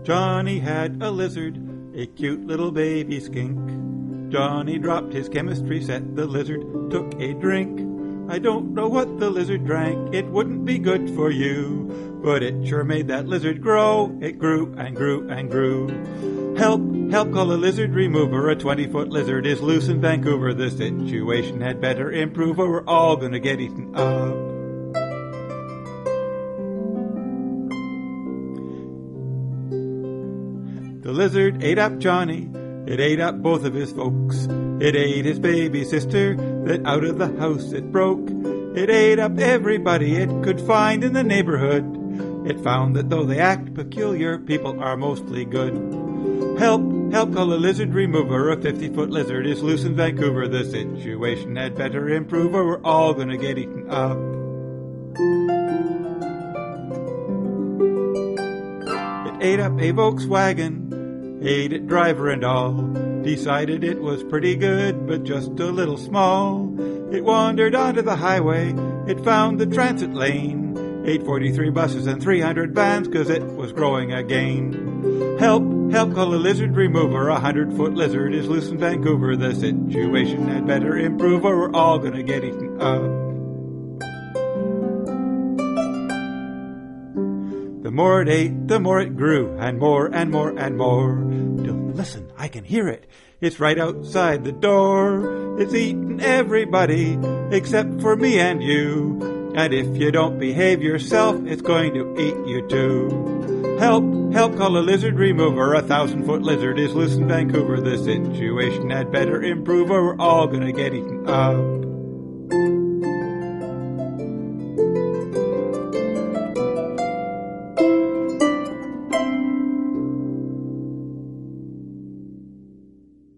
Johnny had a lizard, a cute little baby skink. Johnny dropped his chemistry set, the lizard took a drink. I don't know what the lizard drank, it wouldn't be good for you, but it sure made that lizard grow. It grew and grew and grew. Help, help, call a lizard remover, a 20-foot lizard is loose in Vancouver. The situation had better improve or we're all gonna get eaten up. The lizard ate up Johnny, it ate up both of his folks. It ate his baby sister, that out of the house it broke. It ate up everybody it could find in the neighborhood. It found that though they act peculiar, people are mostly good. Help, help, call a lizard remover, a 50-foot lizard is loose in Vancouver. The situation had better improve or we're all gonna get eaten up. It ate up a Volkswagen, ate it driver and all, decided it was pretty good, but just a little small. It wandered onto the highway, it found the transit lane, 843 buses and 300 vans, 'cause it was growing again. Help, help, call a lizard remover, a 100-foot lizard is loose in Vancouver. The situation had better improve or we're all gonna get eaten up. The more it ate, the more it grew, and more and more and more. Listen, I can hear it. It's right outside the door. It's eating everybody, except for me and you. And if you don't behave yourself, it's going to eat you too. Help, help, call a lizard remover, a 1,000-foot lizard is loose in Vancouver. The situation had better improve or we're all gonna get eaten up.